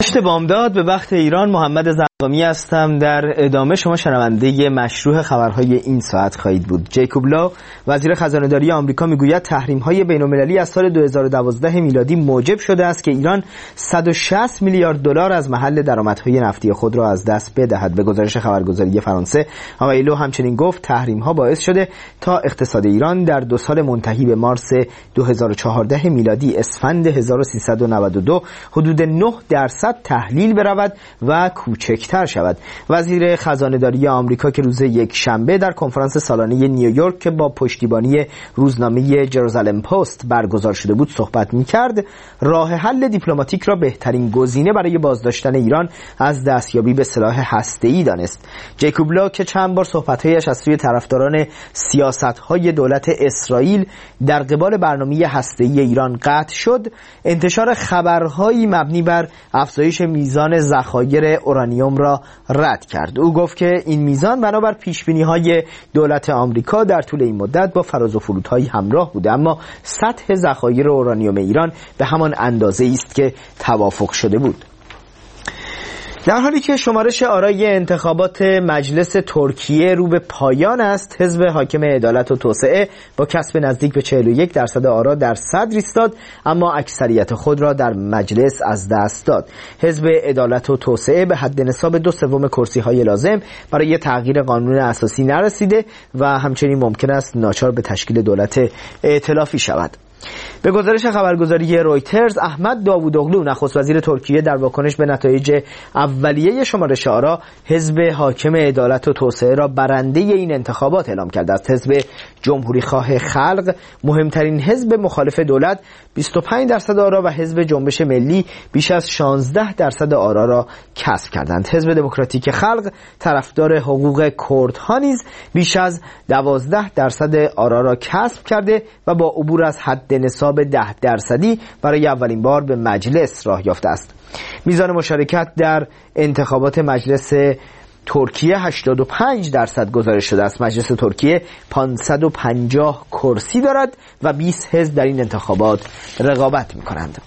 پشت بامداد به وقت ایران، محمد زرقامی هستم. در ادامه شما شنونده مشروع خبرهای این ساعت خواهید بود. جیکوب لا، وزیر خزانه‌داری آمریکا، میگوید تحریم‌های بین‌المللی از سال 2012 میلادی موجب شده است که ایران 160 میلیارد دلار از محل درآمدهای نفتی خود را از دست بدهد. به گزارش خبرگزاری فرانسه، آقای لو همچنین گفت تحریم‌ها باعث شده تا اقتصاد ایران در 2 سال منتهی به مارس 2014 میلادی اسفند 1392 حدود 9% تحلیل برود و کوچکتر شود. وزیر خزانه‌داری آمریکا که روز یکشنبه در کنفرانس سالانه نیویورک که با پشتیبانی روزنامه جروزالم پست برگزار شده بود صحبت می‌کرد، راه حل دیپلماتیک را بهترین گزینه برای بازداشتن ایران از دستیابی به سلاح هسته‌ای دانست. جیکوب لا که چند بار صحبت‌هایش از سوی طرفداران سیاست‌های دولت اسرائیل در قبال برنامه هسته‌ای ایران قطع شد، انتشار خبرهایی مبنی بر افزایش میزان ذخایر اورانیوم را رد کرد. او گفت که این میزان بنابر پیشبینی‌های دولت آمریکا در طول این مدت با فراز و فرودهایی همراه بوده، اما سطح ذخایر اورانیوم ایران به همان اندازه است که توافق شده بود. در حالی که شمارش آرای انتخابات مجلس ترکیه رو به پایان است، حزب حاکم عدالت و توسعه با کسب نزدیک به 41% آرا در صدر ایستاد، اما اکثریت خود را در مجلس از دست داد. حزب عدالت و توسعه به حد نصاب 2/3 کرسی‌های لازم برای تغییر قانون اساسی نرسیده و همچنین ممکن است ناچار به تشکیل دولت ائتلافی شود. به گزارش خبرگزاری رویترز، احمد داوودوغلو نخست وزیر ترکیه در واکنش به نتایج اولیه شمارش آرا حزب حاکم عدالت و توسعه را برنده این انتخابات اعلام کرده است. حزب جمهوری خواه خلق، مهمترین حزب مخالف دولت، 25% آرا و حزب جنبش ملی بیش از 16% آرا را کسب کردند. حزب دموکراتیک خلق، طرفدار حقوق کردها نیز بیش از 12% آرا را کسب کرده و با عبور از حد نصاب 10% برای اولین بار به مجلس راه یافته است. میزان مشارکت در انتخابات مجلس ترکیه 85% گزارش شده است. مجلس ترکیه 550 کرسی دارد و 20 حزب در این انتخابات رقابت می‌کنند.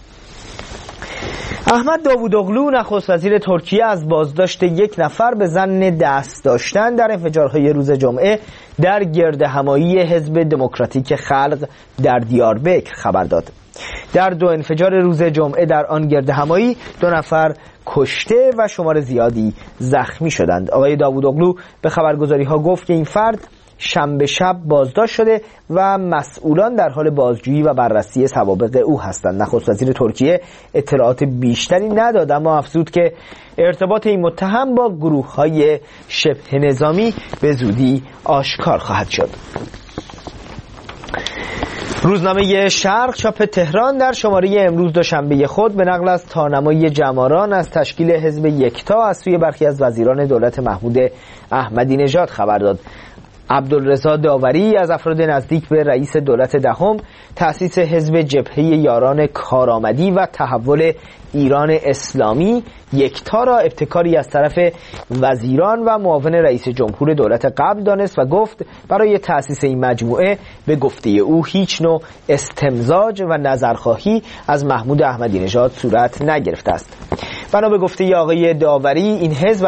احمد داوودوغلو نخست وزیر ترکیه از بازداشت 1 نفر به ظن دست داشتن در انفجارهای روز جمعه در گردهمایی حزب دموکراتیک خلق در دیاربکر خبر داد. در 2 انفجار روز جمعه در آن گردهمایی 2 نفر کشته و شمار زیادی زخمی شدند. آقای داوودوغلو به خبرگزاری‌ها گفت که این فرد شنبه شب بازداشت شده و مسئولان در حال بازجویی و بررسی سوابق او هستند. نخست وزیر ترکیه اطلاعات بیشتری نداد، اما افزود که ارتباط این متهم با گروه‌های شبه نظامی به زودی آشکار خواهد شد. روزنامه شرق چاپ تهران در شماره امروز دوشنبه خود به نقل از تارنمای جماران از تشکیل حزب یکتا از سوی برخی از وزیران دولت محمود احمدی نژاد خبر داد. عبدالرضا داوری از افراد نزدیک به رئیس دولت دهم تأسیس حزب جبهه یاران کارآمدی و تحول ایران اسلامی یکتا را ابتکاری از طرف وزیران و معاون رئیس جمهور دولت قبل دانست و گفت برای تأسیس این مجموعه به گفته او هیچ نوع استمزاج و نظرخواهی از محمود احمدی نژاد صورت نگرفته است. بنا به گفته آقای داوری این حزب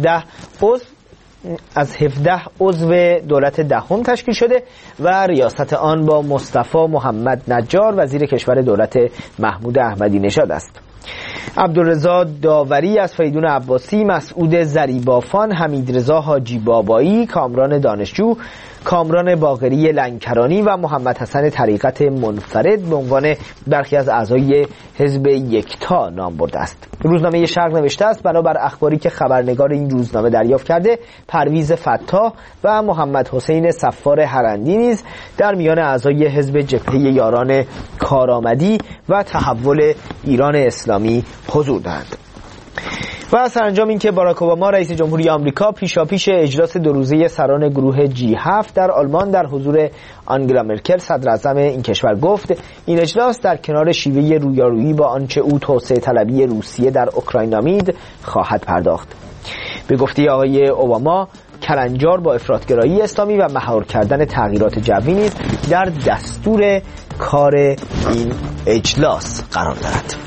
از 17 عضو دولت دهم تشکیل شده و ریاست آن با مصطفی محمد نجار وزیر کشور دولت محمود احمدی نژاد است. عبدالرضا داوری از فریدون عباسی، مسعود زریبافان، حمیدرضا حاجی بابایی، کامران دانشجو، کامران باقری لنکرانی و محمد حسن طریقت منفرد به عنوان برخی از اعضای حزب یکتا نام برده است. روزنامه شرق نوشته است بنابر اخباری که خبرنگار این روزنامه دریافت کرده، پرویز فتاح و محمد حسین صفار هرندی نیز در میان اعضای حزب جبهه یاران کارآمدی و تحول ایران اسلامی حضور دارند. و سرانجام این که باراک اوباما رئیس جمهوری آمریکا پیشاپیش اجلاس 2 روزه سران گروه G7 در آلمان در حضور آنگلا مرکل صدر اعظم این کشور گفت این اجلاس در کنار شیوه رویارویی با آنچه او توسعه طلبی روسیه در اوکراین نامید خواهد پرداخت. به گفته آقای اوباما کلنجار با افراطگرایی اسلامی و مهار کردن تغییرات جوی نیز در دستور کار این اجلاس قرار دارد.